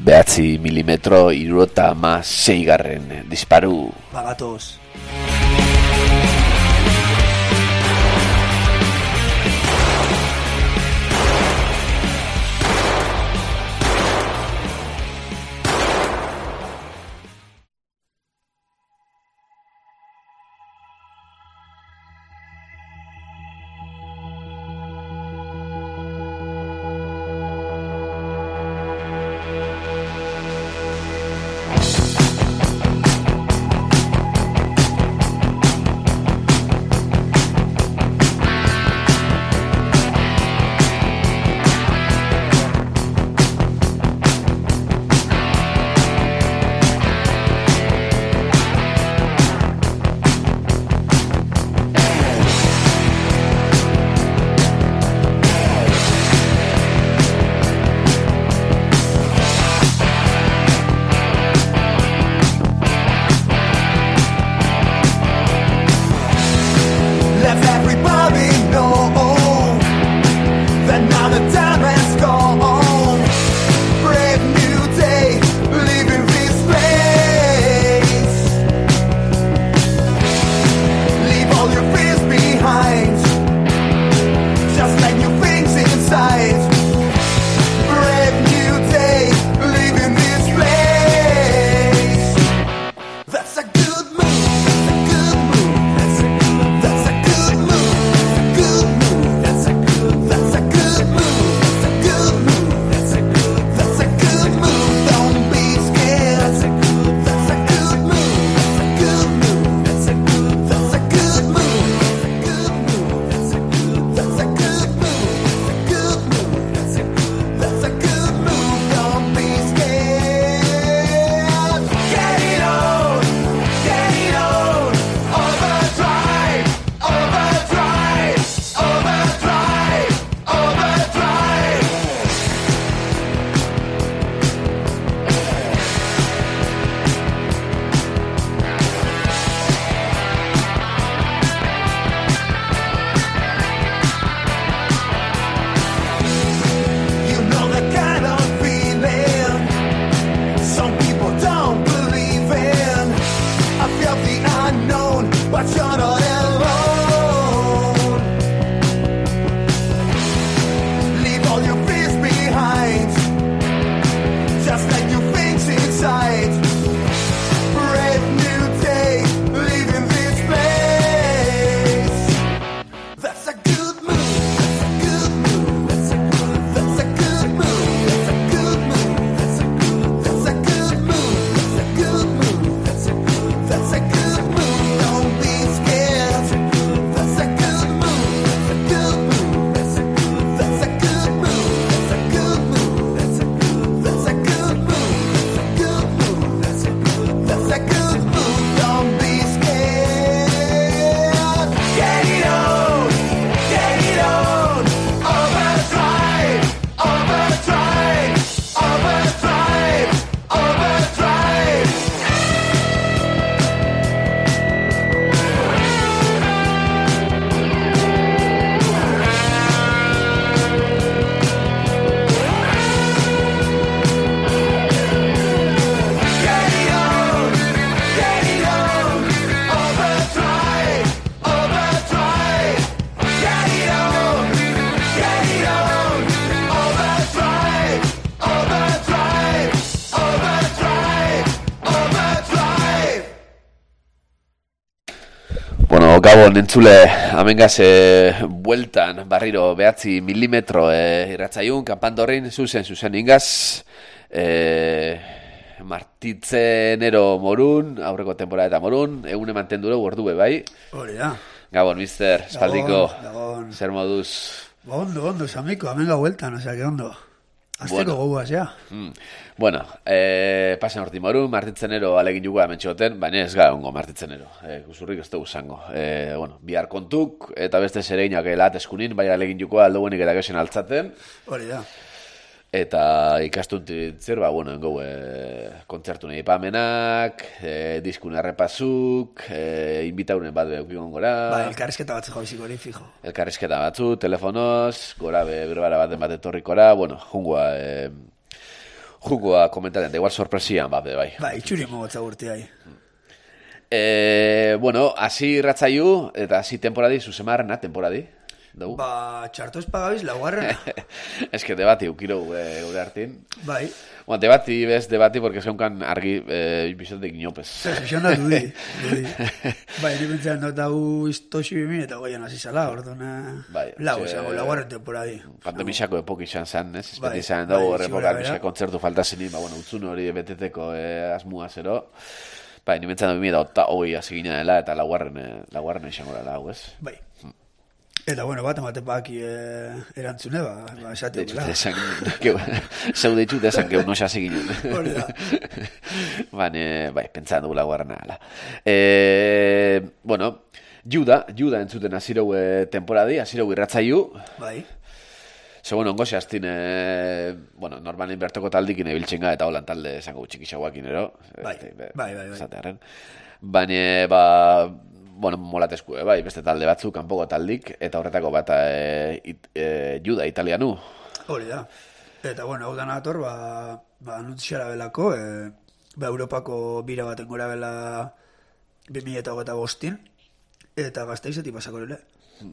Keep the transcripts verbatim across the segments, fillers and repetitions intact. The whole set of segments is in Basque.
behatzi milimetro hirurogeita hamaseigarren disparu. Bagatoz. Gabon entzule, amengaz e, bueltan barriro behatzi milimetro e, irratzaiun, kanpandorrin, zuzen, zuzen ingaz, e, martitzenero morun, aurreko temporada eta morun, egune mantenduro gordue bai. Hori da. Gabon, mister, espaldiko, Gabon. zer moduz? Ba, ondo, ondo, samiko, amenga bueltan, osea, que ondo. Azteko bueno. Goguaz, ja. Mm. Bueno, eh, pasen horti morun, martitzenero alegin jugu amentxoten, baina ez gara ongo martitzenero. Eh, Kusurrik ez dugu zango. Eh, bueno, bihar kontuk, eta beste zereinak elat eskunin, bai alegin jugu aldo buenik eta gesen altzaten. Hori da. Eta ikastuntit zer, ba, bueno, engo, e, kontzertu nahi pamenak, e, diskun errepasuk, e, inbitaunen bat beukikon gora. Ba, elkarrizketa bat zeko hori, fijo. Elkarrizketa batzu, telefonoz, gora be, berbara baten bat etorrikora, bueno, jungua, e, Jugoa komentatzen, da igual sorpresian, ba, bai. Bai, itxuri mogotza gurti bai. Eh, bueno, hasi ratzaiu, eta hasi temporadi, zuzemarrena temporadi. Dugu. Ba, txarto espagabiz, laugarrena. Ez que debati ukiro e, gure hartin. Bai. Bueno, debati, bez, debati, porque zeunkan argi e, bizotek inopez. Ez, esan da dudi. dudi. Bai, ni pentsan dut hau iztoxi bimin eta goian hasi zala, orduna. Bai. Lau, esango, laugarren temporadi. Pandemixako epok izan zan, ez? Bai, Espeti izan bai, dago, errepokan bai, bizka kontzertu faltazini, ba, bueno, utzun hori beteteko e, asmua zero. Bai, ni pentsan dut bimida, eta hogei hasi gina dela, eta laugarren, e, laugarren izango dela, hau, ez? Bai. Eta, bueno, bat emate paki eh, erantzune, ba, ba esate okela. Zeu deitu, desan, geu no xasi ginen. Hori da. Bane, bai, pentsan dugu laugarren ala. E, bueno, Juda, Juda entzuten azirau e, temporadi, azirau irratzaiu. Bai. Ze, bueno, ongo xastin, e, bueno, normalin bertoko taldikin ebiltxenga, eta holan talde esango txikixaguakin, ero? Bai, bai, bai, bai. Zatearen. Bane, ba... bueno, molatesku, eh, bai, beste talde batzuk, kanpoko taldik, eta horretako bat e, it, e, Juda italianu. Hori da. Eta, bueno, hau dana ator, ba, ba anuntziara belako, e, ba, Europako bira baten gora bela bi mila hogeita bostin, eta gazteizetik pasako lele.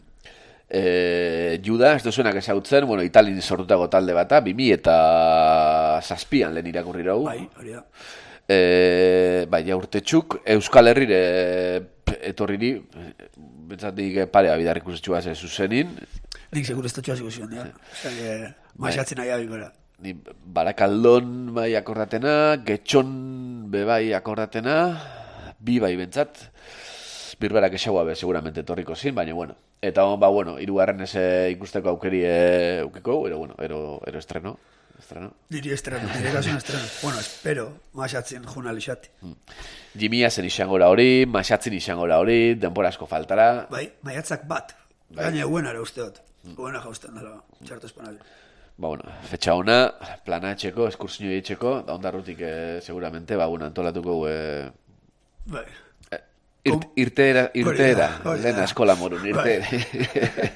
E, Juda, ez duzuenak ezautzen, bueno, Italin sortutako talde bata, bi mila eta zazpian lehen irakurri rau. Bai, hori da. E, bai, jaurtetxuk, Euskal Herrire etorriri, betzatik parea bidarrik usetxua ze zuzenin. Nik segur ez totxua ziguzion, ja. Osa, que maixatzen nahi abikora. Ni Barakaldon bai akordatena, Getxon be bai akordatena, bi bai bentzat, birberak esaua be seguramente etorriko zin, baina bueno. Eta hon, ba, bueno, hirugarren ez ikusteko aukeri eukiko, ero, bueno, ero, ero estreno. Estreno. Diri estreno, diri gasun estreno. Bueno, espero, maixatzen juna lixati. Jimia zen izangora hori, maixatzen izangora hori, denbora asko faltara. Bai, maiatzak bat. Bai. Gaina eguen ara uste dut. Eguen jausten dela, txarto espanari. Ba, bueno, fetxa ona, plana etxeko, eskursinio etxeko, da ondarrutik eh, seguramente, ba, bueno, antolatuko... Eh, bai. Eh, irt, irteera, irteera, lehen eskola morun, irteera.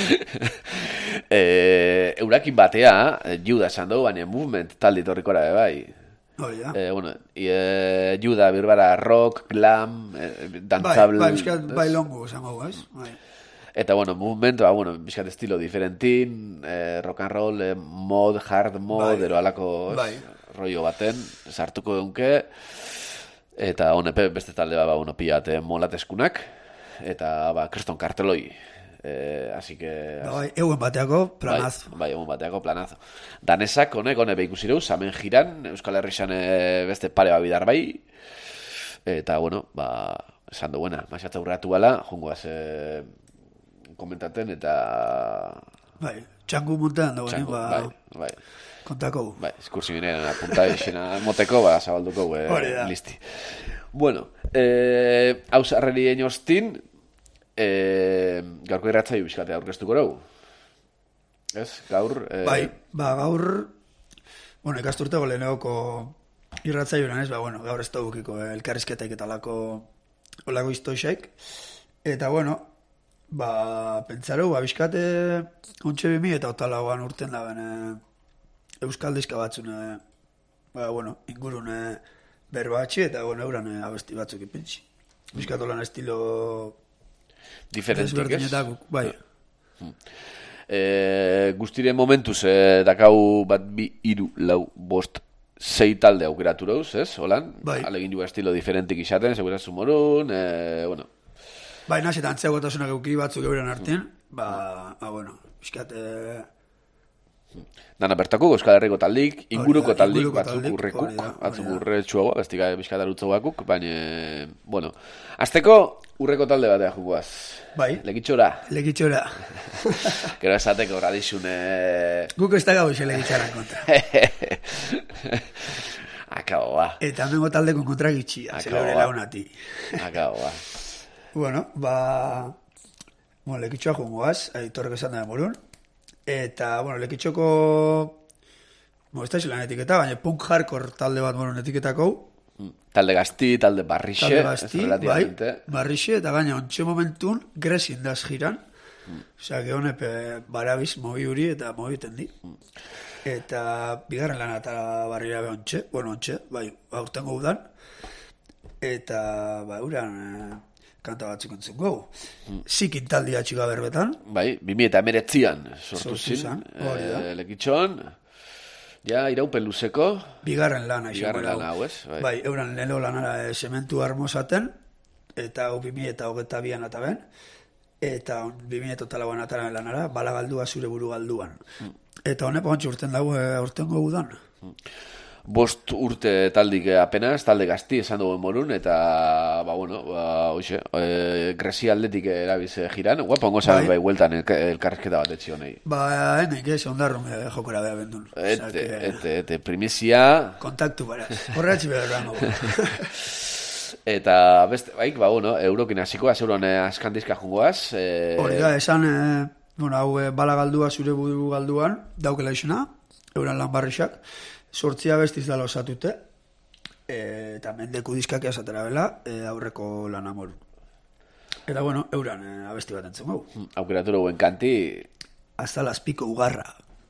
eh, eurakin batea, Juda esan dugu, baina movement taldi torrikora, bai. Oh, ja. Eh, bueno, y, eh, Juda, birbara, rock, glam, eh, danzable... Bai, bai, bizkat, bai longu, zango, bai. bai. Eta, bueno, movement, ba, bueno, bizkat estilo diferentin, eh, rock and roll, eh, mod, hard mod, bai. Ero alako bai. rollo baten, sartuko dunke, eta honepe beste talde ba, uno pilate molateskunak, eta, ba, kriston karteloi. Eh, así que... Ba, bai, euen bateako planazo. Bai, bai, euen bateako planazo. Danesak, honek, honek behikusireu, samen jiran, Euskal Herrixan eh, beste pare babidar bai, eta, bueno, ba, esan duena, maixatza urratu bala, jungoaz... Eh, komentaten eta... Bai, txangu montean dago, txangu, ba... Bai, bai. Kontako. Bai, eskursi ginen, apunta esena moteko, ba, zabalduko, eh, listi. Bueno, eh, hau zarreri eñostin, eh, gaurko irratzai bizkatea aurkeztuko dugu. Ez, gaur... Eh... Bai, ba, gaur... Bueno, ikasturteko lehenegoko irratzai uran ez, ba, bueno, gaur ez da bukiko, eh, elkarrizketak eta lako... Olako iztoixek. Eta, bueno... Ba, pentsareu, ba, bizkate ontxe bimi eta otalagoan urten da ben e, Euskal diska batzune, ba, bueno, ingurune berbatxe eta, bueno, euran e, abesti batzuk ipintzi. Bizkatolan estilo... Diferentik, ez? Bai. Hmm. E, guztire momentuz, e, dakau bat bi iru lau bost sei talde aukeratu rauz, ez? Holan? Bai. Alegin juga estilo diferentik izaten, segurazun morun, e, bueno... Bai, nazi eta antzegotasunak euki batzuk euren artean, ba, ba, bueno, bizkate... Dana bertako, Euskal Herriko taldik, inguruko da, taldik, inguruko batzuk taldik, urrekuk, da, batzuk urretxuago, bestika bizkata lutzogakuk, baina, bueno, azteko urreko talde batea juguaz. Bai. Lekitxora. Lekitxora. Gero esateko radixune... Guk ez da gau ixe lekitxaran kontra. Akabo, ba. Eta mengo taldeko kontra gitxia, zelebre launati. Akabo, ba. Bueno, ba... Bueno, lekitxoa jungoaz, aitorrek esan da morun. Eta, bueno, lekitxoko... Bueno, ez da izilan etiketa, baina punk hardcore talde bat morun etiketako. Talde gazti, talde barrixe. Talde gazti, bai, barrixe, eta gaina ontxe momentun, gresin daz jiran. Osea, gehonepe barabiz, mobi huri eta mobi tendi. Eta bigarren lan eta barrira behontxe, bueno, ontxe, bai, aurtengo udan. Eta, ba, uran, eh, kanta batzuk entzun gau. Mm. Zikin taldia txiga berbetan. Bai, bimi eta emeretzian sortu Sortu zin, zan, hori da. e, lekitxon. Ja, iraupen luzeko. Bigarren lana. Bigarren izango lana hau. hau, ez? Bai. Bai, euran lehelo lanara e, sementu armozaten, eta hau bimi eta hogeta bian eta ben, eta bimi eta talagoan ataren lanara, bala galdua zure buru galduan. Mm. Eta honepa ontsi urten dago e, aurtengo udan. Mm. Bost urte taldik apenas, talde gazti esan dugu morun, eta, ba, bueno, ba, hoxe, e, Gresi aldetik erabiz jiran, guapo ongo zaben bai, hueltan elkarrezketa bat etxio nahi. Ba, enek ez, ondarrun e, jokora beha bendun. Ete, ete, ete, primizia... Kontaktu baraz, horretzi behar rango. Eta, beste, baik, ba, bueno, eurokin hasiko, azeuron askandizka jungoaz. E... Hori da, esan, e, bueno, hau e, bala galdua zure buru galduan, daukela izuna, euran lan barrixak, sortzia bestiz dala osatute, e, eta mendeku diskak esatera bela, e, aurreko lan amoru. Eta bueno, euran e, abesti bat entzun gau. Aukeratu buen kanti. Hasta las pico ugarra.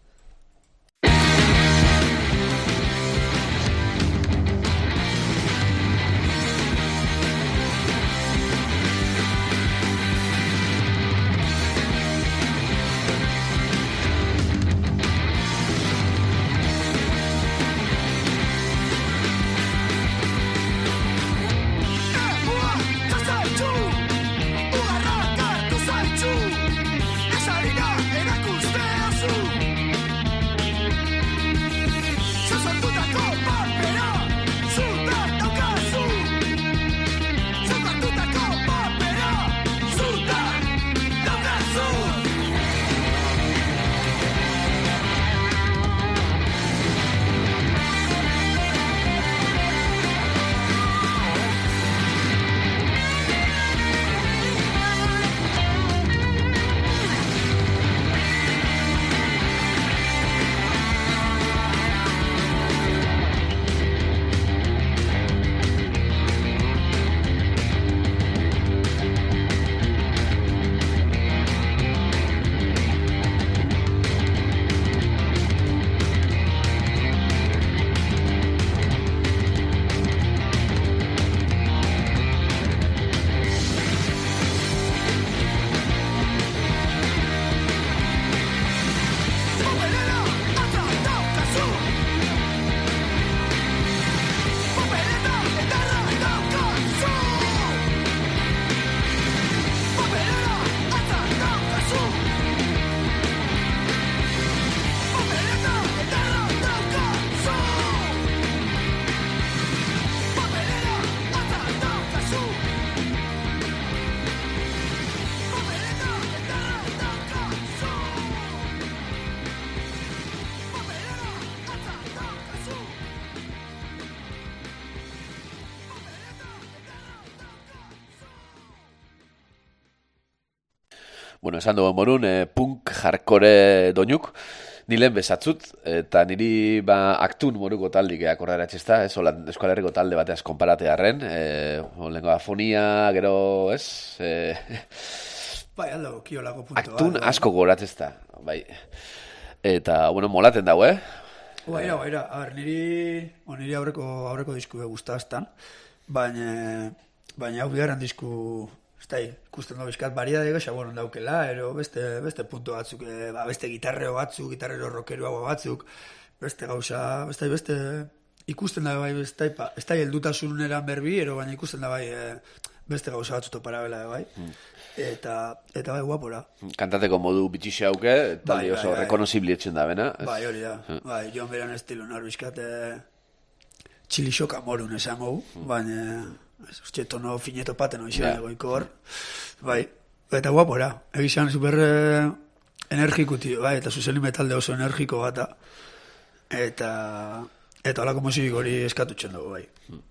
Bueno, esan dugu morun, eh, punk hardcore doinuk, nilen bezatzut, eta niri ba, aktun moruko taldik akorrera etxezta, ez, hola, Euskal Herriko talde bateaz konparatearen, eh, lengo afonia, gero, ez, eh, bai, aldo, kiolako punto. Aktun bai, asko goratzezta, bai. Eta, bueno, molaten dago, eh? Baira, baira, a ber, niri, o, niri aurreko, aurreko disku be guztaztan, baina, baina hau bigarren disku, ez da, ikusten da bizkat variedade goxa, bueno, daukela, ero beste, beste punto batzuk, e, ba, beste gitarreo batzuk, gitarrero rockeroago batzuk, beste gauza, beste, beste, ikusten da bai, beste, ez da, heldutasuneran berbi, ero baina ikusten da bai, e, beste gauza batzuto parabela, bai. Mm. Eta, eta bai, guapora. Kantateko modu bitxixe hauke, eta bai, oso bai, rekonozibli etxen da, bena? Bai, hori da. Mm. Bai, joan beran estilo, norbizkat, e, txilixoka morun esan gau, mm. baina, ez, uste, tono fineto paten hori yeah. goiko hor, bai, eta guapora, egizan super eh, energiko tio, bai, eta zuzeli metalde oso energiko bata, eta, eta holako musik hori eskatutzen dugu, bai. Mm.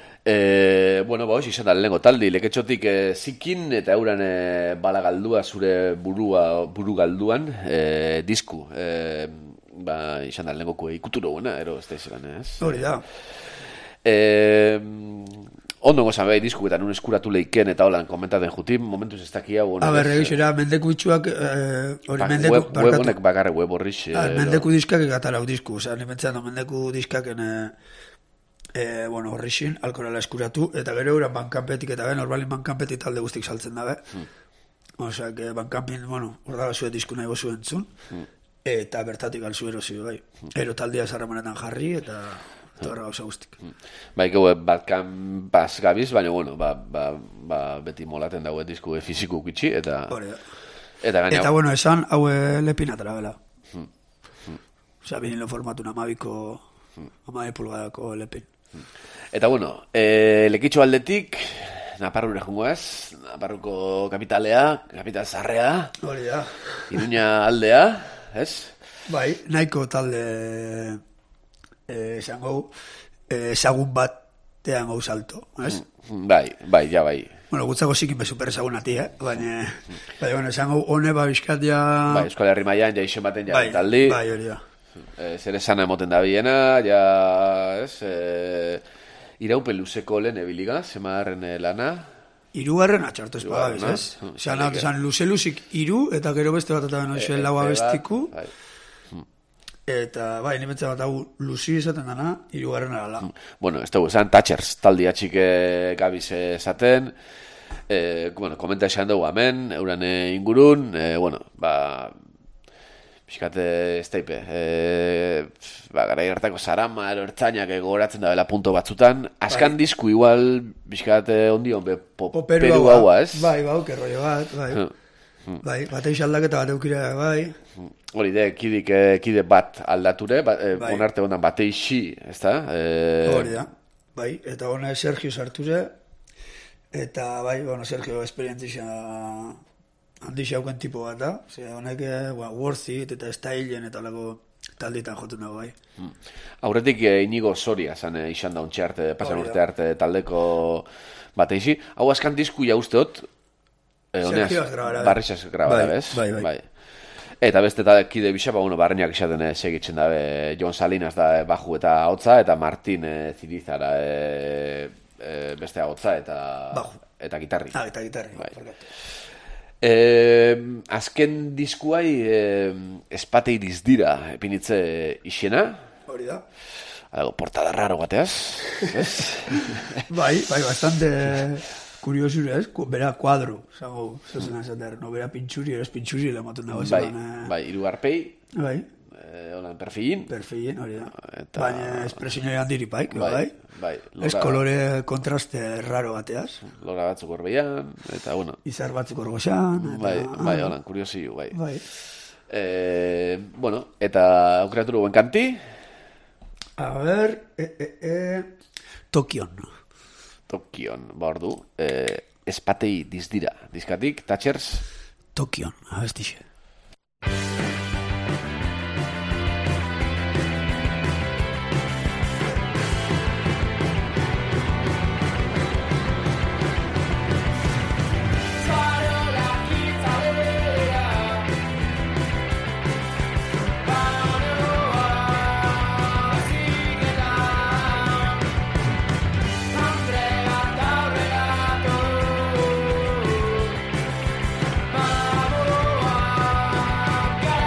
E, bueno, ba, izan da lehenko taldi, leketxotik e, zikin eta euran e, bala galdua zure burua, buru galduan e, disku. E, ba, izan da lehenko ikutu duguena, ero ez da izan, ez? Hori da. E, ondo gozan behi disku eta nun eskuratu leiken eta holan komentaten jutin, momentuz ez dakia. A ber, egizera, mendeku itxuak, hori mendeku... Web honek bakarre, web horrix. Mendeku diskak egatarau disku, oza, nimentzen da mendeku diskaken, bueno, horrixin, alkorala eskuratu, eta gero euran bankanpetik eta ben, orbalin bankanpetik talde guztik saltzen dabe. Osa, que bankanpin, bueno, hor da zuen disku nahi gozu entzun, eta bertatik alzu erosi, bai. Ero taldea zarramanetan jarri, eta... Torra gauza guztik. Bai, gau, Balkan Bass gabiz, baina, bueno, ba, ba, ba, beti molaten dago disku e, fiziku gitxi, eta... Eta, gaina, eta, bueno, esan, hau lepin atara, bela. Hmm. Hmm. Osa, vinilo formatu namabiko, hmm. amabe pulgadako lepin. Hmm. Eta, bueno, e, lekitxo aldetik, Naparrura jungo ez, Naparruko kapitalea, kapital zarrea. Hori da. Iruña aldea, ez? Bai, nahiko talde... esan gau, ezagun batean gau salto, ez? Bai, bai, ja bai. Bueno, gutzako zikin be super ezagun ati, eh? Baina, bai, bueno, esan gau, hone, ba, bizkat ja... Bai, Euskal Herri maian, ja iso baten ja bai, taldi. Bai, hori da. E, zer esan emoten da biena, ja, ez? E, iraupe luzeko lehen ebiliga, zemarren lana. Irugarren atxartu espagabiz, ez? Zan, zan, luze luzik iru, eta gero beste bat eta beno, lau abestiku. Bai. Eta, bai, nimentzen bat hau luzi esaten dana, irugarren arala. Bueno, ez dugu, esan Thatchers, taldi atxik gabiz esaten, e, bueno, komenta esan dugu hemen, euran ingurun, e, bueno, ba, pixkate ez daipe, e, ba, gara gertako zarama, ero ertzainak gogoratzen da bela punto batzutan, askan bai. Disku igual, pixkate ondi hon, be, poperu haua, ez? Bai, bau, kerrollo bat, bai. Hmm. Bai, bateix aldaketa bat eukira, bai. Hori de, kidik, kide bat aldature, ba, bai. Onarte honan bateixi, ez da? E... Hori da, bai, eta hona Sergio sarture, eta bai, bueno, Sergio esperientzia handixi hauken tipo bat da, ose, honek, ba, worth it, eta stylen, eta lago talditan jotu nago, bai. Hmm. Aurretik eh, Inigo Soria, zan, eh, izan da ontsi arte, pasan urte arte taldeko bateixi. Hau askan disku ja usteot, Eh, Sergioaz grabara. Barrixaz grabara, bez? Bai, bai, bai. Eta beste eta kide bisa, ba, bueno, barreñak izaten eh, segitzen da, eh, Jon Salinas da eh, baju eta hotza, eta Martin eh, Zirizara eh, eh, beste hotza eta baju. Eta gitarri. Ah, eta gitarri. Bai. Eh, azken diskuai eh, espate iriz dira epinitze isiena. Hori da. Algo, portada raro bateaz. Bai, bai, bastante... Kuriosura, ez? Bera kuadro, zago, zozen azater, no, bera pintxuri, eres pintxuri, lematu nago. Bai, bai, iru arpei. Bai. Eh, holan, perfilin. Perfilin, hori da. Eta... Baina espresinoi handiri paik, bai. Bai, bai. Ez kolore kontraste raro bateaz. Lora batzuk orbeian, eta, bueno. Izar batzuk orgoxan. Eta... Bai, bai, holan, kuriosiu, bai. Bai. Eh, bueno, eta aukeraturu buen kanti? A ber, e, e, e... Tokion. Tokion, ba hor du, eh, espatei dizdira, dizkatik, Thatchers? Tokion, abestixe. Vamos a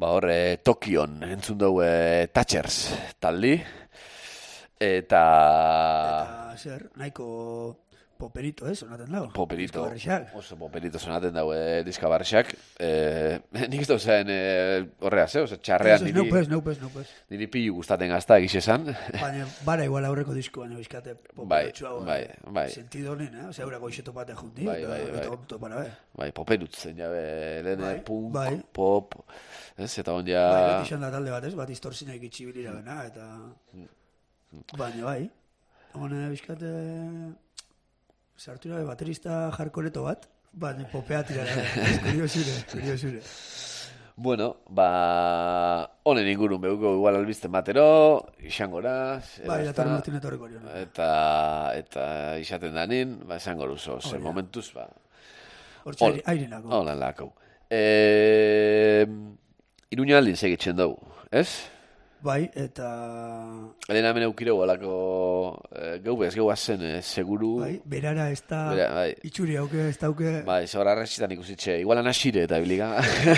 ba hor, e, Tokion entzun dugu e, Thatchers taldi, eta... Eta, zer, nahiko poperito, ez, sonaten dago. Poperito, Diskabarrexak. oso poperito sonaten dago e, diskabarrexak. E, nik ez dauzen e, horrea, ze, oso txarrean Eso, niri... Neupez, neupez, neupez. Niri pilu gustaten gazta egiz esan. Baina, bara igual aurreko diskoan euskate Bai, poperotxua. bai, bai. Sentido honen, eh? Osea, eurako iso topate jundi, Bai, eta, bai, bai. eta onto para, be. Bai, poperutzen jabe, lehen Bai, punk, bai. pop, ez, eta on ja... Bai, bat izan da talde bat, ez? Bat distorsinak itxibilira bena, eta... Baina, bai. Hone, bizkate... Sartu irabe baterista jarkoreto bat, baina popea tirara. Kuriosure, kuriosure. Bueno, ba... Honen ingurun behuko igual albizten batero, isangora... Bai, eta Martin etorriko hori. Eta, eta izaten danin, ba, esango luzo, zer momentuz, ba... Hortxe airenako. Holan lako. E, Iruña aldin segitzen dugu, ez? Bai, eta... Elena hemen eukireu alako e, geu bez, geu azen, e, seguru... Bai, berara ez da... Bera, bai. Itxuri hauke, ez dauke... Bai, zora arrezitan ikusitxe, igualan asire eta biliga.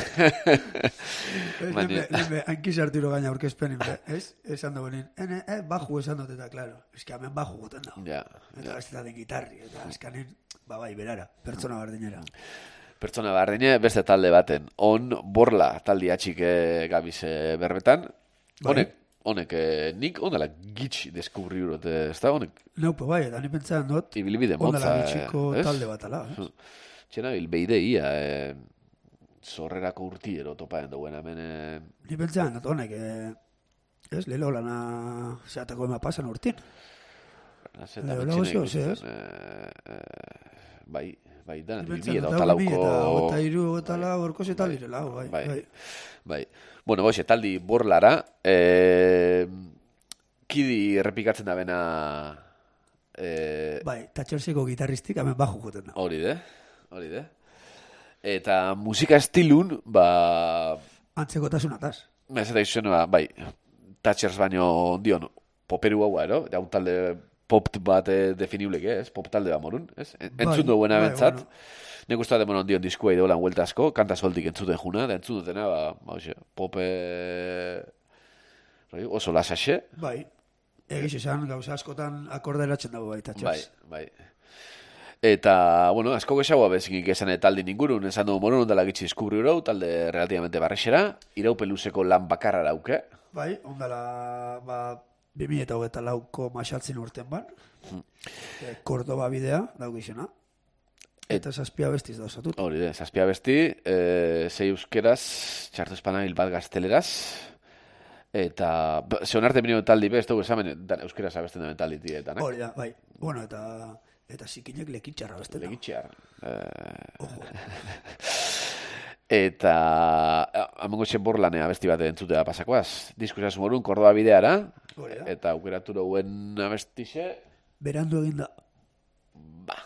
Lehen hankiz hartiro gaina aurkezpenin, ez? Esan dugu nien, ene, eh, baju esan dut eta, klaro, ez que hemen baju goten dago. Ja, Eta ez da den gitarri, eta azkanen, ba bai, berara, pertsona bardinera. Pertsona bardine, beste talde baten. On, borla taldi atxik e, gabiz e, berbetan. Honek, honek, eh, nik ondala gitx deskubri urot, ez da, honek? Neupo, bai, eta ni pentsan dut, Ibilbide motza, ondala bitxiko ez? talde bat ala, ez? Txena bilbeide ia, eh, zorrerako urtiero topaen duen hemen... Eh, Ni pentsan dut, honek, eh, ez, lehelo lana zeatako ema pasan urtin. Nazeta Lehelo betxene oso, ez? ikusten, eh, eh, bai, bai, dana, Ni bilbi pentsan eta dut, otalauko... eta iru, eta lau, orko zetal direla, bai, bai, bai. bai. Bueno, boxe, taldi borlara, eh, kidi errepikatzen da bena... Eh, Bai, Thatcherseko gitarristik hemen baju joten da. hori de, hori de. Eta musika estilun, ba... Antzekotasunataz. Ez eta izan, ba, bai, Thatchers baino dion poperu haua, ero? Ja, un talde pop bat eh, definibleke, ez? Pop talde ba morun, ez? En, Bai, entzun duena bai, bentzat. bueno. Nek usta demonon dion diskua idolan huelta asko, kanta soltik entzuten juna, da entzun dutena, ba, ba, oxe, pop eh, roi, oso lasaxe. Bai, egiz esan, gauza askotan akorderatzen dago bai, Thatchers. Bai, bai. Eta, bueno, asko gehiagoa bezikik esan taldi ingurun, esan dugu morun ondala gitzi diskubri urau, talde relativamente barrexera, iraupe luzeko lan bakarra dauke. Bai, ondala, ba, bi mila eta hogeita lauko masaltzen urten ban. Hmm. E, Kordoba bidea, dago izena. Eta zazpia bestiz da osatut. Hori de, zazpia besti, e, zei euskeraz, txartu espanabil bat gazteleraz, eta, zeon arte bineo taldi be, ez dugu esamen, dan euskeraz abesten duen taldi tietanak. Hori da, bai. Bueno, eta eta zikinek lekitxarra beste da. Legitxear. Ojo. Eta, amongo xe borlanea abesti bat entzutea pasakoaz. Diskusaz morun, Kordoba bideara, Hori da. eta aukeratu dauen abestixe, Berandu egin da. ba.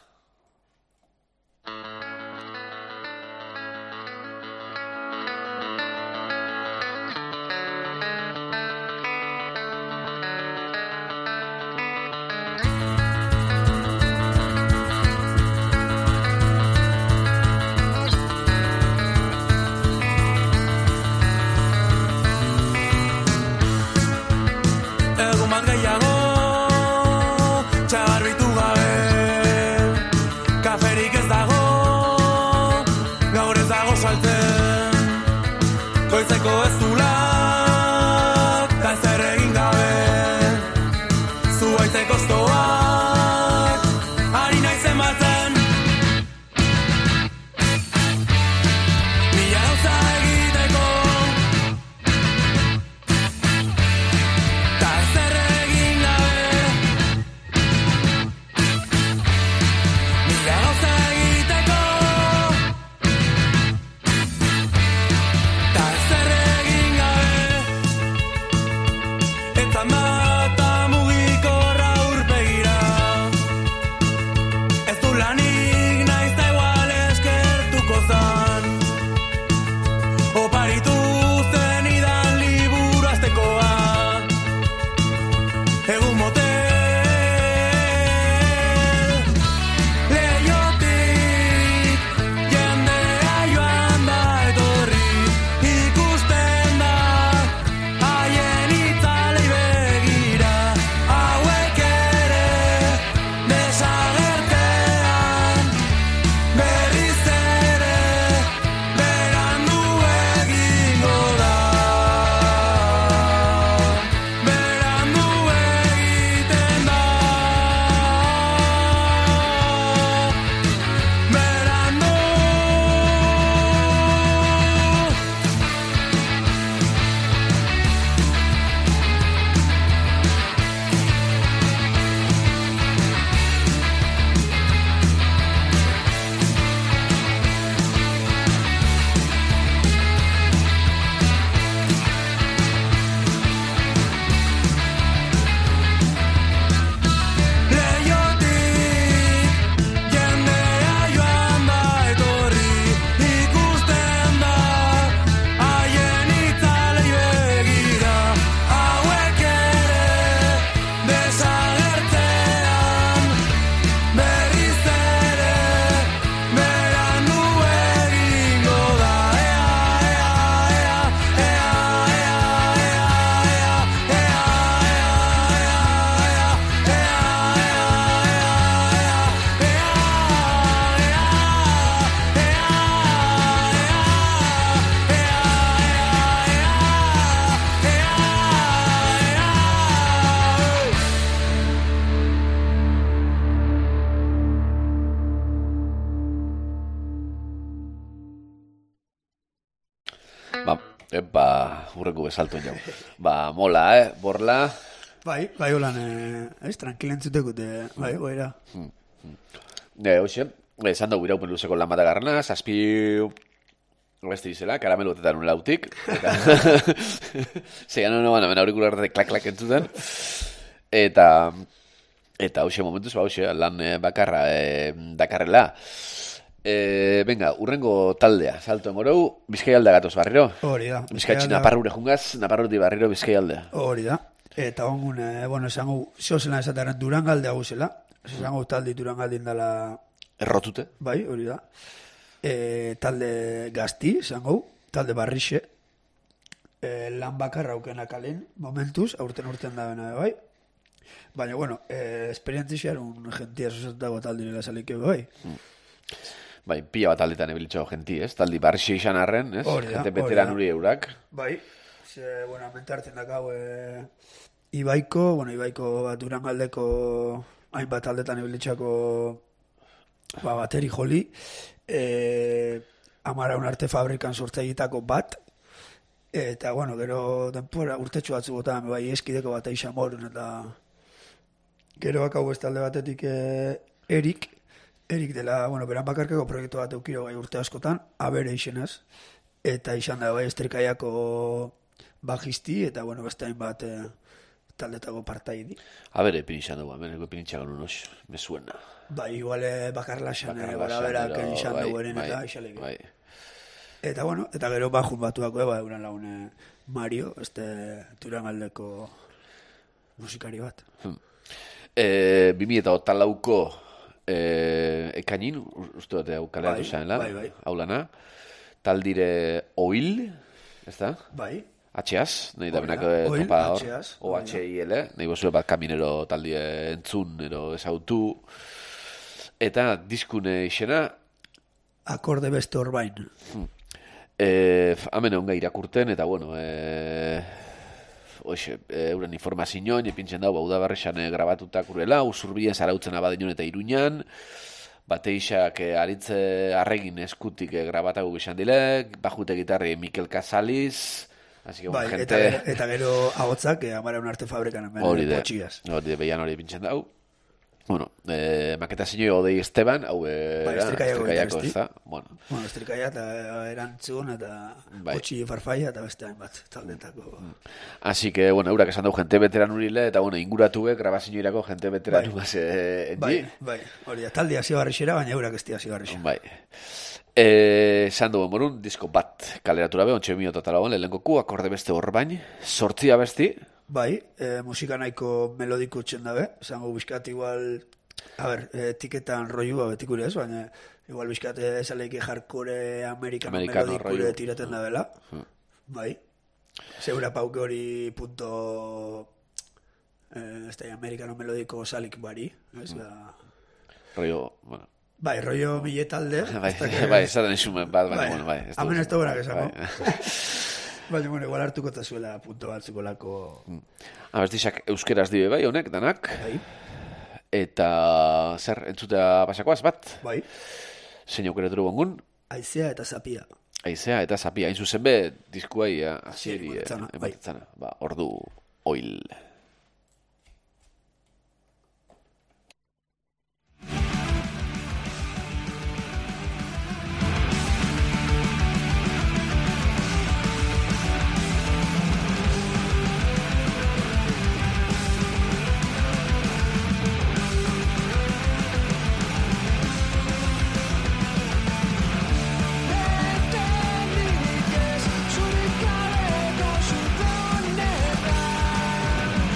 Egun bat gehiago, txagarbitu gabe, kaferik ez dago, gaur ez dago salten, goizeko ez dulak, ta zer egin gabe, zuaitzeko oztoak, ari naizen batzen, mila gauza egiteko, ta zer egin gabe, mila gauza egiteko, ta zer egin Epa, urreko bezaltuen jau. Ba, mola, eh? Borla. Bai, bai holan, eh, ez, tranquilentzuteko, bai, goera. Ne, hoxe, esan dugu iraupen luzeko lan bat agarrana, zazpi... Beste izela, karamelotetan un lautik. Zegan hona baina, mena aurikular de klak-klak entzuten. Eta, eta hoxe momentuz, ba, hoxe, lan bakarra e, dakarrela. E, venga, urrengo taldea, salto emorou, Bizkaialdea gatoz barriro. Hori da. Bizkaitzi naparrure jungaz, naparruti barriro Bizkaialdea. Hori da. Eta ongun, eh, bueno, esango, zozela esataren Durangaldea guzela. Esango taldi Durangaldin dela... Errotute. Bai, hori da. E, talde gazti, esango, talde barrixe. E, lan bakarra aukena kalen, momentuz, aurten urten da bena, bai. Baina, bueno, e, esperientzia un gentia sosatago taldi nela salik, bai. Mm. Bai, pila bat aldetan ebilitxo genti, ez? Taldi barrixe izan arren, ez? Hori da, Gente veteran uri eurak. Bai, ze, bueno, mentartzen dakau, e, Ibaiko, bueno, Ibaiko bat Durangaldeko hainbat aldetan ebilitxako ba, bateri joli, e, amaraun arte fabrikan sortzailitako bat, eta, bueno, gero denpora urtetxo batzu botan, bai, eskideko bat eixan morun, eta gero bakau beste alde batetik e, Erik, Erik dela, bueno, beran bakarkeko proiektu bat eukiro bai urte askotan, abere izenaz, eta izan da, bai, estrikaiako bajisti, eta, bueno, beste hainbat e, taldetako partaidi. Abere epin izan dugu, ameneko epin itxagon unos, me suena. Bai, igual bakarlaxan, bara berak izan dugu eren eta izalek. Bai. Eta, bueno, eta gero bajun batuako, eba, euran lagun Mario, este Durangaldeko musikari bat. Hmm. E, bimi eta otalauko e, ekainin, uste dute hau kaleatu bai, zainela, bai, bai. hau lana, taldire oil, ez da? Bai. H-az, nahi da benako Oil, topa hor, H-az, o H-I-L, nahi bozue bat kaminero taldie entzun, ero ezautu, eta diskune izena... Akorde beste orbain. Hmm. E, Hemen onga irakurten, eta bueno, e, oixe, e, euren informazioan, epintzen dago, bauda barrexan e, grabatutak urela, usurbien zarautzen abadinon eta iruñan, bateixak e, aritze arregin eskutik e, grabatago izan dilek, bajute gitarri Mikel Casaliz... Así que, bai, bueno, gente... eta, eta gero ahotzak, eh, amara un arte fabrikan hemen potxiaz. Hori de, behian hori pintzen dau. Bueno, eh, maketa zinoi Odei Esteban, hau eh, bai, estrikaiako ez da. Bueno, bueno estrikaia eta erantzun eta bai. potxi farfaia eta beste hainbat taldetako. Así que, bueno, eurak esan dugu gente veteran urile, eta bueno, inguratuek grabazioirako gente veteran bai. eh, bai, bai, hori da, talde hasi barrixera, baina eurak ez di hasi barrixera. Bai. Esan dugu morun, disko bat kaleratura be, ontxe mio totalagoan, lehenko akorde beste horbain, sortzia besti. Bai, e, musika nahiko melodiko txen dabe, zango bizkat igual, a ber, e, tiketan roiua betikure ez, baina igual bizkat esaleike hardcore amerikano, amerikano melodikure tiraten dabela, hmm. Bai, zeura pauke hori punto, eh, ez da, amerikano melodiko salik bari, ez da... Roio, bueno... Bai, rollo milletalde. Bai, bai, esaten isumen bat, baina, bueno, bai. Hamen ez da buenak esako. Baina, bueno, igual hartuko eta zuela punto bat zukolako... Abestizak euskeraz dibe bai, honek, danak. Bai. Eta zer, entzutea pasakoaz bat? Bai. Zein aukereturu gongun? Aizea eta zapia. Aizea eta zapia, hain zuzen be, diskuai, hasieri ematetzana. Ba, ordu oil. Zurikabeko zudoneta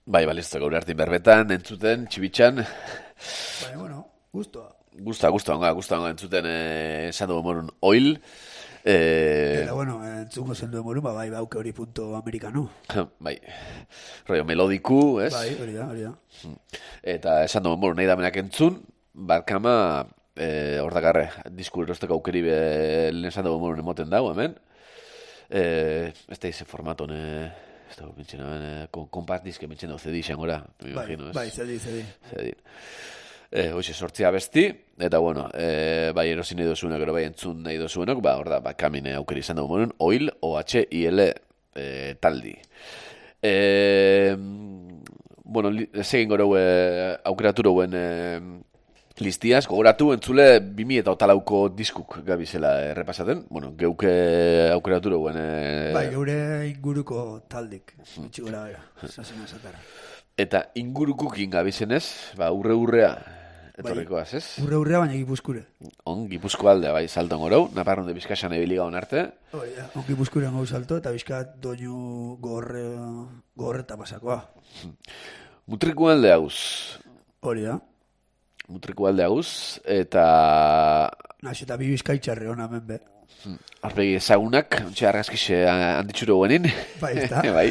Bai, balizte gaur hartin berbetan, entzuten, txibitxan. Baina, bueno, gustoa. Gusta, gusta onga, gusta onga entzuten eh, esan dugu morun oil. Eh, Eta, bueno, entzungo zen duen morun, ba, bai, bauke hori punto amerikanu. bai, rollo melodiku, ez? Bai, hori da, hori da. Eta esan dugu morun nahi damenak entzun, barkama, eh, hor dakarre, disku erosteko aukeri be, lehen esan dugu morun emoten dago, hemen. Eh, ez da ize formaton, eh, ez da, bintxen, eh, kompartizke bintxen dago zedi izangora, me Bai, imagino, ez? bai, zedi, zedi. Zedi. Eh, hoxe sortzia besti, eta bueno, eh, bai erosi nahi dozuenak, gero bai entzun nahi dozuenak, ba, hor da, ba, kamine aukeri izan dugu morun, oil, O H I L eh, taldi. Eh, bueno, li, segin gero eh, aukeratu rouen eh, listiaz, gogoratu entzule bimi eta otalauko diskuk gabizela errepasaten, bueno, geuke aukeratu rouen eh, Bai, geure inguruko taldik, itxi gora bera, sasena esatara. eta ingurukukin gabizenez, ba, urre-urrea etorrikoaz, ez? Urre urrea baina gipuzkure. On, Gipuzko aldea, bai, salton gorau, Naparronde Bizkaixan ebili gaun arte. Hori da, on gipuzkurean gau salto, eta bizkat doinu gorre, gorreta pasakoa. Mutriku alde hauz, Hori da. mutriku alde hauz, eta Naix, eta bi bizkaitxarre hona hemen be. aurpegi ezagunak, ontsa argazkixe handitxuro guenin. Bai, ez da. bai.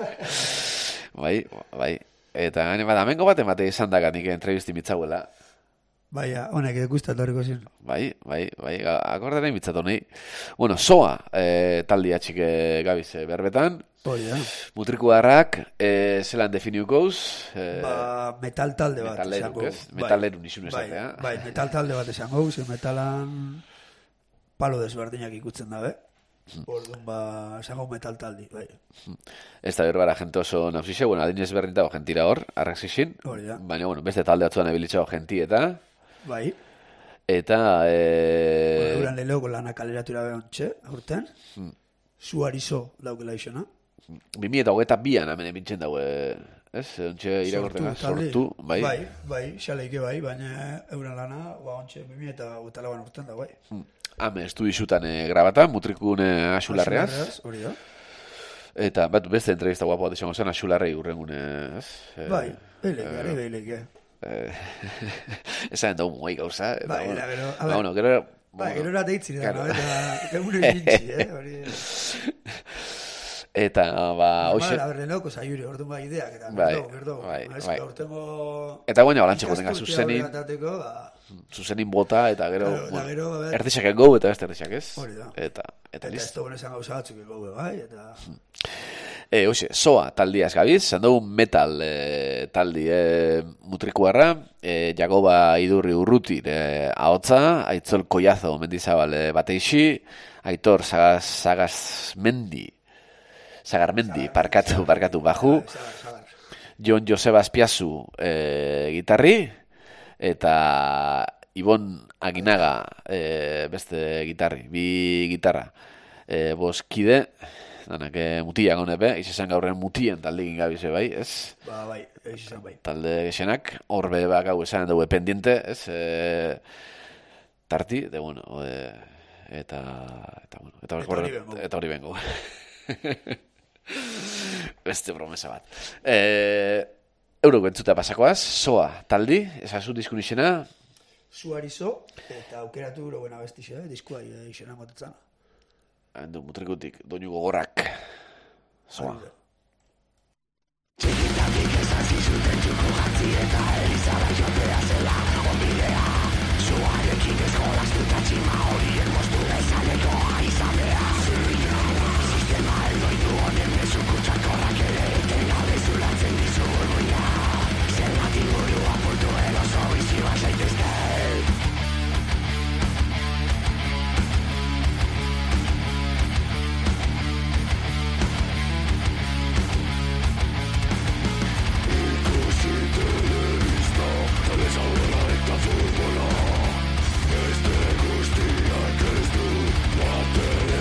bai, bai. Eta gane bada, mengo bat emate izan daga nik entrevisti mitzauela. Bai, honek gustat horreko zin. Bai, bai, bai, akordaren mitzatu nahi. Bueno, soa eh, taldi atxike gabiz eh, berbetan. Hori da. Mutrikuarrak, eh, zelan definiukoz? Eh, Ba, metal talde bat. Metaleruk, esango. ez? Bai. Metalerun izun Bai, esatea. bai, metal talde bat esango, ze metalan palo desberdinak ikutzen dabe. Orduan, ba, esango metal taldi, bai. Ez da berbara jente oso nausixe, bueno, adinez berrintago jentira hor, arraxixin. Hori da. Baina, bueno, beste talde atzuan ebilitxago jenti eta... Bai. Eta... Bueno, Eh, Euran leheoko lana kaleratura behon txe, aurten. Suarizo daukela isona. bi mila hogeita bian hemen ebintzen dago, eh, ez? Ontxe irakorteka talde. sortu, bai. Bai, bai, xaleike bai, baina euran lana, ba, ontxe, bi mila eta hogeita lauan urten da, bai. Hame, estudi xutan eh, grabata, mutrikun eh, asularreaz. Asularreaz, hori da. Eta bat beste entrevista guapo bat izango zen asularrei urrengun, ez? Eh, Bai, beileke, are beileke. eh, Esan dago muai gauza. Eta, Bai, bueno, da, gero, a ba, ber. bueno, gero... Bai, bueno, gero era deitzire da, claro. no? Eta egun egintzi, eh? Hori... Eta, ba, hoxe... Normala, berre loko zaiure, orduan bai ideak, eta Bai, berdo, berdo. bai, Ez, bai. aurtengo... Eta guaina balantxe goten ikasturtea zuzenin, hori atateko, ba, zuzenin bota, eta gero... Claro, eta gero, a ber. Erdixak ego eta beste erdixak ez. Hori da. Eta, eta eta ez listo. togon esan gauza batzuk ego, bai, eta... E, hoxe, soa taldiaz gabiz, zan dugu metal e, taldi e, mutrikuarra, e, Jagoba Idurri Urruti e, ahotza, Aitzol Koiazo Mendizabal e, bateixi, Aitor Sagaz, Sagaz Mendi, Sagarmendi, parkatu, parkatu baju, Zagar, zagar. Jon Joseba Azpiazu e, gitarri, eta Ibon Aginaga e, beste gitarri, bi gitarra. E, boskide, danak e, mutila gaunepe, izan gaurren mutien talde egin gabize bai, ez? Ba, bai, egin izan bai. Talde gexenak, horbe bak hau esan dugu pendiente, ez? E, tarti, de bueno, e, eta, eta, bueno, eta, Eta hori bengo. eta hori bengo. Beste promesa bat. E, Euroko entzuta pasakoaz, soa taldi, esazu diskun izena, Suarizo, eta aukeratu gero buena bestixe, eh? Diskua eh, izena motetzana. handu mutrikutik, doinu gogorrak, soa. Hori da. Este guztiak ez du bat ere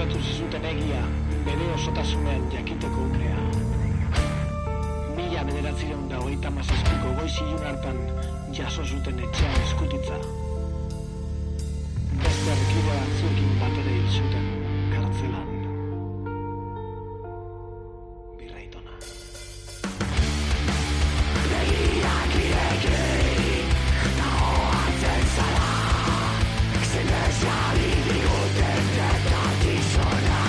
kontatu zizuten egia, bere osotasunean jakiteko unea. Mila bederatzireun da hogeita hamazazpiko goiz ilun hartan jaso zuten etxean eskutitza. Beste erkide batzuekin batera hil zuten kartzelan. Birraitona. Begiak ireki, nahoatzen zara, zelesiali diguten gertatizona.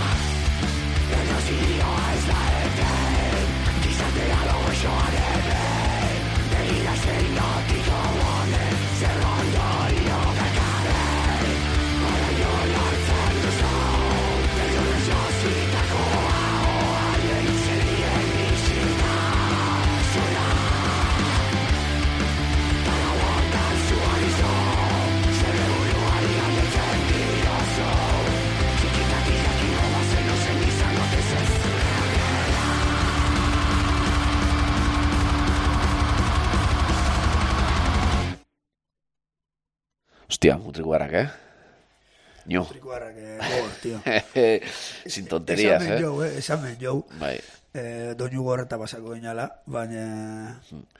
Errozioa ez da eten, gizatea logoxoan eben, begira zein lotiko honen, zer ondorio dakaren, hora jo lartzen duzau, pertsonen jozitako ahoa, lehitzerien bizita, zura. Tara botan zuan izo, zere buruari galdetzen diozo, txikitatik jakino bazen ozen izango tezez. Hostia, mutrikuarrak, eh? Ño. Trikuarrak, eh, gogor, tío. Sin tonterías, Esamen eh? jau, eh? Esamen jau. Bai. Eh, doinu gorreta pasako ginala, baina...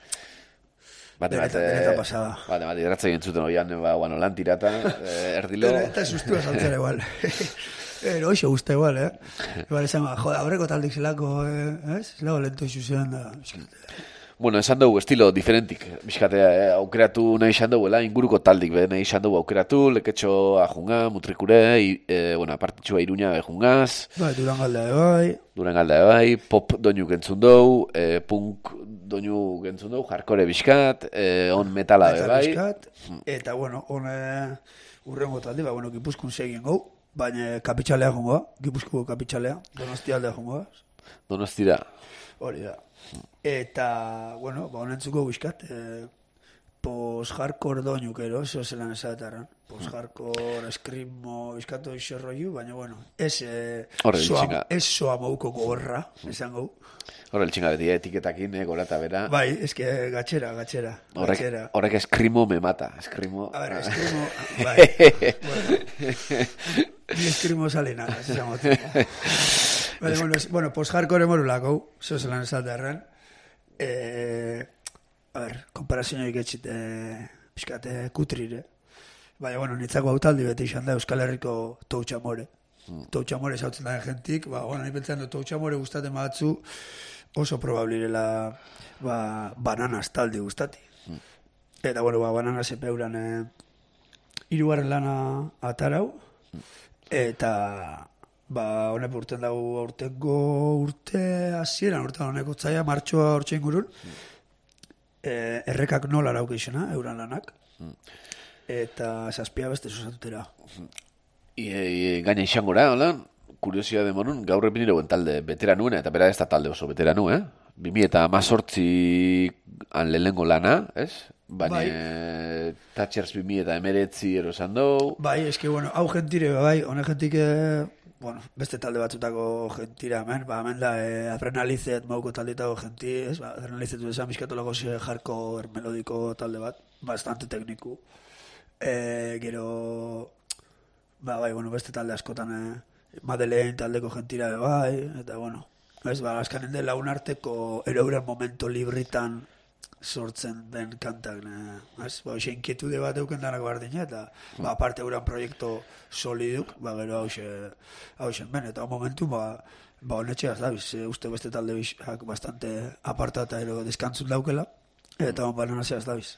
Bate, Deneta- bate, deneta pasada. Bate, bate, irratza egin zuten oian, ba, bueno, lan tirata, eh, erdilo. Eta, eta sustua saltzera igual. Pero hoxe gusta igual, eh? Igual esan, joder, aurreko taldik zelako, eh? Ez? Lago lento isu zen da. Bueno, esan dugu estilo diferentik, bizkatea, eh? aukeratu nahi izan duguela, inguruko taldik, be, nahi izan dugu aukeratu, leketxo ajunga, mutrikure, i, eh, bueno, apartitxua iruña jungaz, Bai, Durangalda de bai. Durangalda bai, pop doinu gentzun dugu, eh, punk doinu gentzun dugu, hardcore bizkat, eh, on metala be Eta bai. bizkat, eta, bueno, hon eh, urrengo taldi, ba, bueno, Gipuzkoan segin gau, baina kapitxalea jongoa, Gipuzko kapitxalea, Donostialdea jongoa, Donostira. hori da. Eta, bueno, ba, honentzuko bizkat, eh, post-hardcore doinuk ero, eso zelan esatarran. Post-hardcore, eskrimo, bizkatu iso rollu, baina, bueno, ez, eh, Horre, soa, txinga. ez soa mouko gogorra, esan gau. Horre, txinga beti, eh, etiketakin, eh, gora eta bera. Bai, ez que gatxera, gatxera, Horrek, gatxera. horrek eskrimo me mata, eskrimo. A ver, eskrimo, bai, bueno, ni eskrimo sale nada, ez esan motu. Baina, bueno, es- bueno, post-hardcore morulako, zo zelan esatarran. Eh, a ver, konparazioak etxit, eh, pixkate kutrire. Baina, bueno, nitzako autaldi beti izan da Euskal Herriko Toutxamore. Toutxamore zautzen da jentik, ba, bueno, ni pentsan dut Toutxamore gustaten batzu, oso probablirela, ba, bananas taldi gustati. Eta, bueno, ba, bananas epeuran eh, hirugarren lana atarau, eta, ba, honek urten dago aurtengo urte hasieran, urtean honeko tzaia, martxoa hortxe ingurun, eh, errekak nola arauk izena, euran lanak, eta zazpia beste zuzatutera. I, i, gaina izangora, hola, kuriosia demonun, gaur epinireuen talde veteranuena, eta bera ez da talde oso veteranu, eh? Bimi eta mazortzi han lehenengo lana, ez? Baina Bai. Thatchers bimi eta emeretzi erosan dugu. Bai, eski, bueno, hau gentire, bai, honek gentik, eh, bueno, beste talde batzutako gentira hemen, ba, hemen da, eh, adrenalizet mauko taldetako genti, ez, ba, adrenalizet du esan bizkatolako ze hardcore melodiko talde bat, bastante tekniku. Eh, gero, ba, bai, bueno, beste talde askotan, eh, Madeleine taldeko gentira, be, bai, eta, bueno, ez, ba, azkanen de laun arteko ereuren momento libritan sortzen den kantak, ne, ez? Ba, hoxe inkietude bat euken danak bardina, eta, ba, aparte euran proiektu soliduk, ba, gero hauxe, hauxe ben, eta momentu, ba, ba, honetxeaz dabiz, e, uste beste talde bizak bastante apartata ero deskantzun daukela, eta on bananazeaz dabiz.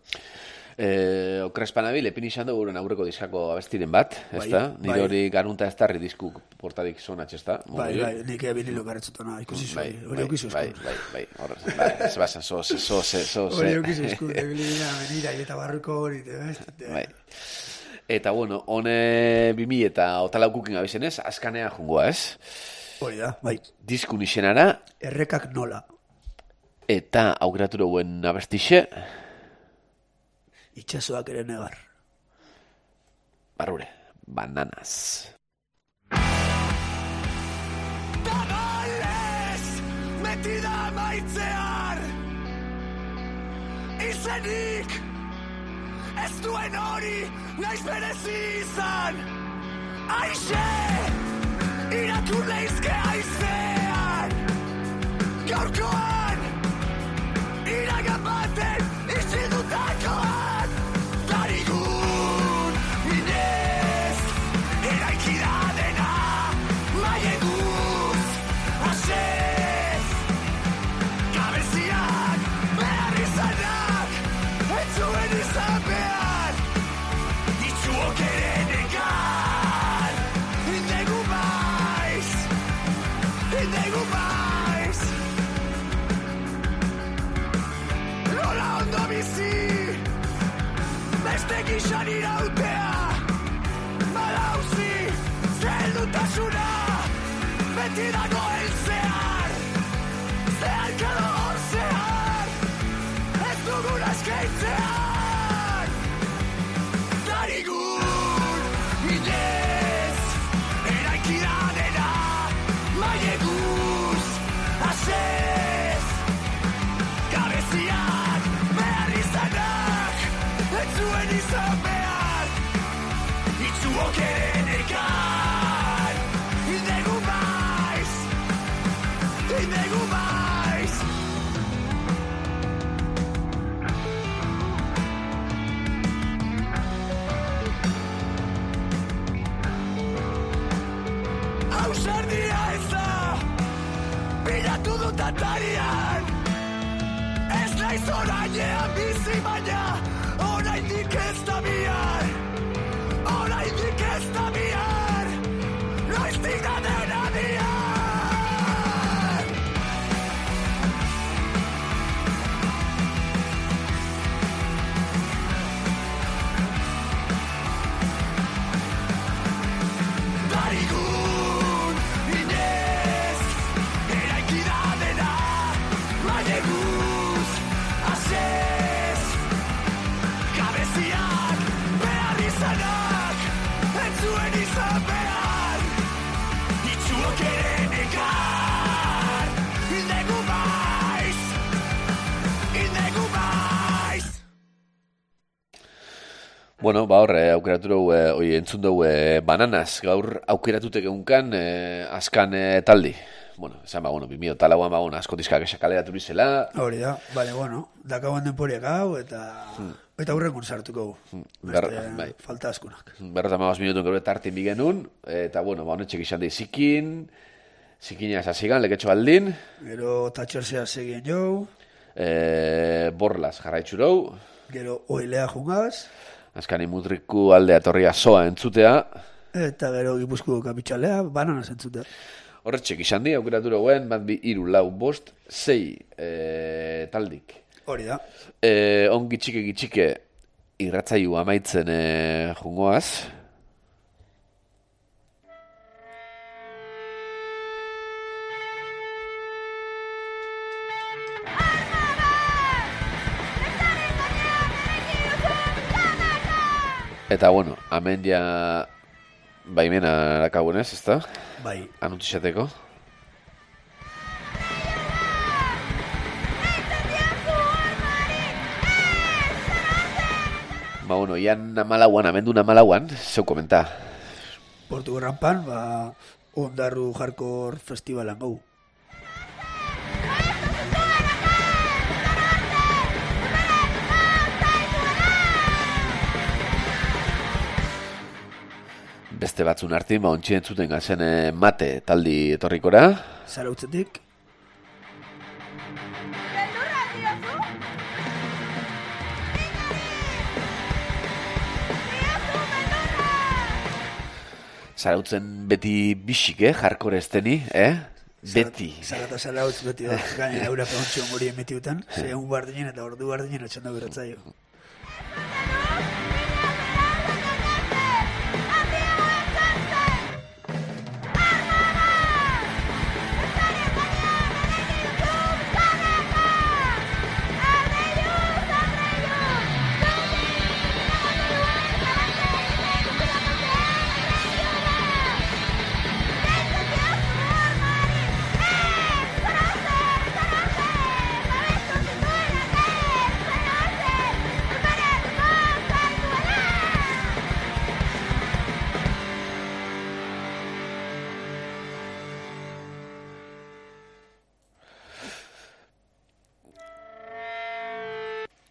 Eh, Okrespanabil, epin izan dugu guren aurreko diskako abestiren bat, ez Bai, da? Nire bai. hori garunta ez darri diskuk portadik sonatx, ez da? Bai, bai, nik vinilo garretzutana, ikusi Bai, zuen, bai, hori eukizu bai, eskun. bai, bai, horrez, bai, ez bazen, zo, ze, zo, ze, zo, ze. Hori eukizu eskun, ebilina, menira, eta barruko hori, ez? Bai. Eta, bueno, hone bimi eta otalaukukin abizenez, azkanea jungoa, ez? Hori da, bai, Diskun izenara, errekak nola, eta aukeratu duen abestixe, itxasoak ere negar. barrure, bananas. Tamalez, metida maitzear izenik ez duen hori naiz berezi izan Aixe, Urleizke aizean Gaurkoan Iragan baten Itzidutakoan Darigun Inez Eraiki da dena Maieguz Asez Gabeziak Behar izanak Entzuen izan behar Itxuok ere negar Indegu maiz Indegu maiz Nola ondo bizi Beste gixan irautea Malauzi Zeldutasuna Beti dago elzear Zeharkado hor zehar Ez duguna eskaitzean Darigun Inez Eraiki da dena Maieguz Asez Gabeziak Behar izanak Ez zuen izan behar Itxuok ere nekar Indegu maiz Indegu maiz Ausardia ez da Bilatu dut atarian Ez naiz orainean bizi baina Oraindik ez da bihar Oraindik ez da bihar Noiztik da dena bihar Darigun Inez Eraiki da dena Maieguz Asez Gabeziak Behar izanak Ez zuen izan behar Itxuok ere nekar Indegu maiz Indegu maiz Bueno, ba hor, eh, aukeratu dugu, eh, oi, entzun dugu eh, Bananas, gaur aukeratute geunkan eh, askan eh, taldi. Bueno, esan ba, bueno, bimio talauan ba, bueno, asko diskak esakaleratu bizela. Hori da, bale, bueno, dakagoen denporiak hau, eta Hmm. eta aurrekun sartuko. Ber- Beste bai. falta askunak. Berrota magaz minutun gero tartin bigenun, eta bueno, ba, honetxek izan di zikin, zikina esasigan, leketxo aldin, Gero tatxersea segien jau, eh, borlas jarraitxurou, gero oilea jungaz, askani mutriku aldea torria soa entzutea, eta gero gipuzko kapitxalea, bananas entzutea. horretxek izan di, aukeratu dagoen, bat bi iru lau bost, sei eh, taldik. Hori da. Eh, ongi txike gitxike irratzaiu amaitzen eh, jungoaz. Eta bueno, hemen ja baimena dakagunez, ezta? Bai. Anuntzisateko. Ba, bueno, ian amalauan, amendun amalauan, zeu komenta. Portu Rampan, ba, ondarru hardcore festivalan gau. Beste batzun artin, ba, ontsi entzuten gazen eh, mate taldi etorrikora. Zarautzetik, Zarautzen beti bisik, eh, jarkore esteni, eh? Beti. Zarata zarautz beti da, gaina eura peontxo muri emetiutan, zeun bardinen eta ordu bardinen atxanda beratzaio.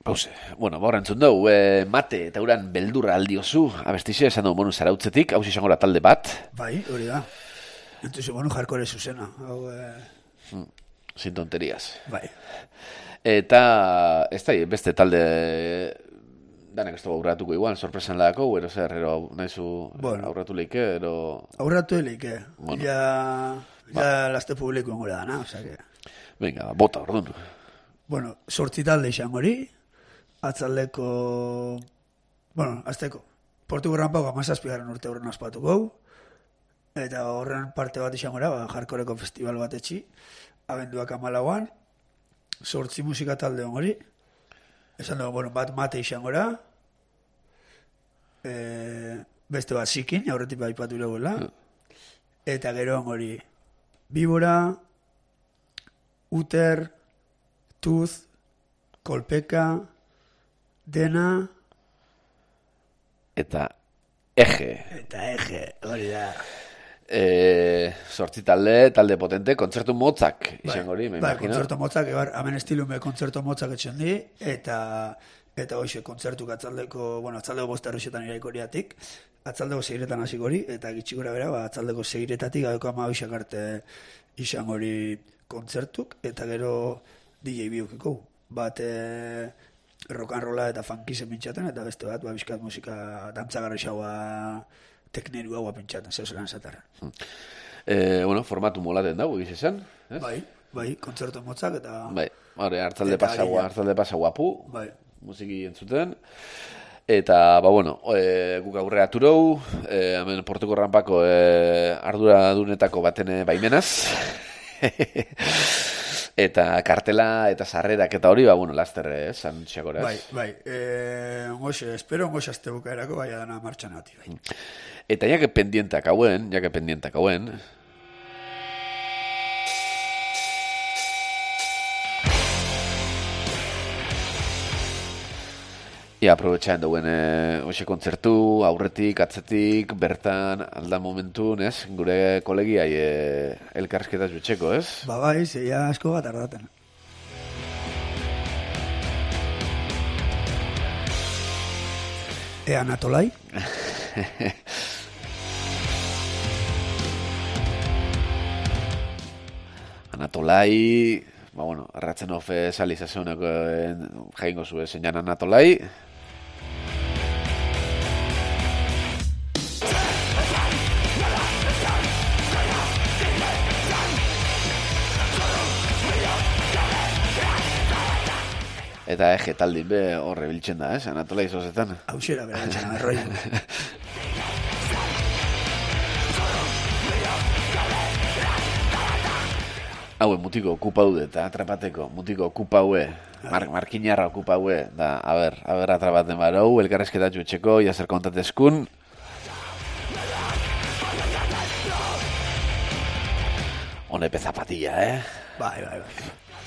Pause. Bueno, ba, entzun dugu, e, mate eta uran beldurra aldiozu, abestixe, esan dugu, bueno, zarautzetik, hau izango da talde bat. Bai, hori da. Entonces, bueno, jarkore zuzena. Hau, eh... Mm, sin tonterías. Bai. Eta, ez da, beste talde, danak ez dugu aurratuko igual, sorpresan lagako, ero zer, ero nahizu bueno, aurratu leike, ero... Aurratu leike, bueno. ja, ja ba. Laste publiko ingura dana, oza que... Venga, bota, ordun. Bueno, sortzi talde izan hori, atzaldeko, bueno, azteko, Portuko Rampau amazazpigaren urte horren aspatu gau, eta horren parte bat izan gora, ba, jarkoreko festival bat etxi, abenduak amalauan, sortzi musika talde hori, esan dugu, bueno, bat mate izan gora, e, beste bat zikin, aurretik bat ipatu legoela, eta gero hori, Bibora, Uter, Tuz, Kolpeka, Dena... Eta Eje. Eta Eje, hori da. E, sortzi talde, talde potente, kontzertu motzak izan hori, me bai, imagino. Kontzertu motzak, ebar, hemen estilume kontzertu motzak etxen di, eta eta hoxe kontzertuk atzaldeko, bueno, atzaldeko bosta erresetan iraikoriatik, atzaldeko seiretan hasiko hori, eta gitxikora bera, ba, atzaldeko seiretatik, gadeko ama hoxak arte izan hori kontzertuk, eta gero D J biokiko, bat e, rock and rolla eta funkizen pintxaten, eta beste bat, ba, bizkat musika dantzagarri xaua tekneru haua pintxaten, zeu zelan zatarra. E, bueno, formatu molaten dago, egiz esan? Eh? Bai, bai, kontzertu motzak eta... Bai, hori, hartzalde pasagua, hartzalde pasagua pu, bai. Musiki entzuten. Eta, ba, bueno, e, guk aurrea turou, e, hemen Portuko Rampako e, ardura dunetako baten baimenaz. Eta kartela eta sarrerak eta hori, ba, bueno, laster esan txakoraz. Bai, bai, e, ongoxe, espero ongoxe azte bukaerako bai adana martxan ati, bai. Eta jake pendientak hauen, jake pendientak hauen, ia aprobetxaen duen e, hoxe kontzertu, aurretik, atzetik, bertan, aldan momentu, ez? Gure kolegia e, elkarrizketa jutxeko, ez? Ba bai, zeia asko bat ardaten. Ea Natolai? Anatolai, ba bueno, arratzen ofe salizazeuneko jaingo zuen zeinan Anatolai. Eta Eje taldin be horre biltzen da, ez? Anatolai zozetan. Hau xera bera biltzen, arroi. Haue, mutiko okupa dude, eta atrapateko, mutiko okupa hue, mar, markinarra okupa hue, da, a ber, a ber atrapaten barau, elkarrezketatxu etxeko, jazer kontatezkun. Honepe zapatilla, eh? Bai, bai, bai.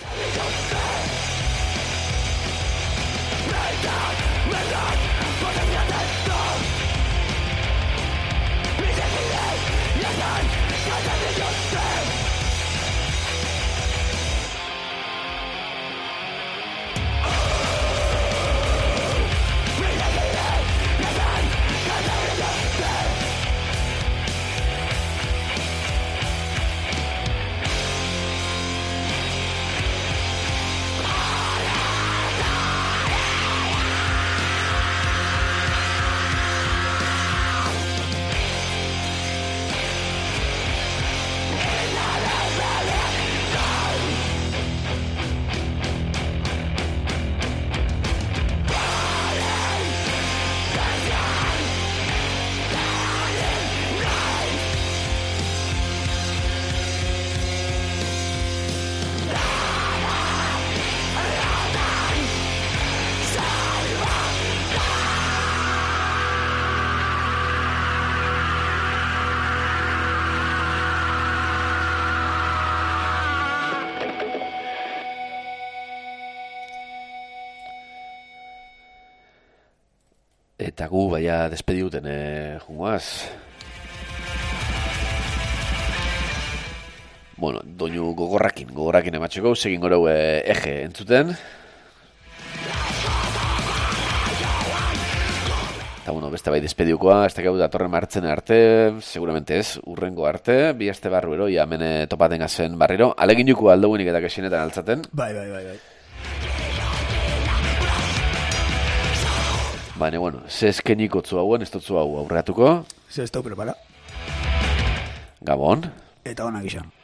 Eta gu, baina despediuten eh, jungoaz. Bueno, doinu gogorrakin, gogorrakin ematxeko, segin gorau eh, Eje entzuten. Eta, bueno, beste bai despediukoa, ez dakau datorren martzen arte, seguramente ez, urrengo arte, bi aste barruero, ja, hemen topaten gazen barriro. Alegin juko aldogunik eta kesinetan altzaten. Bai, bai, bai, bai. Baina, bueno, ze eskeniko tzu hauen, ez dutzu hau aurreatuko. Ze ez dau prepara. Gabon. Eta onak izan.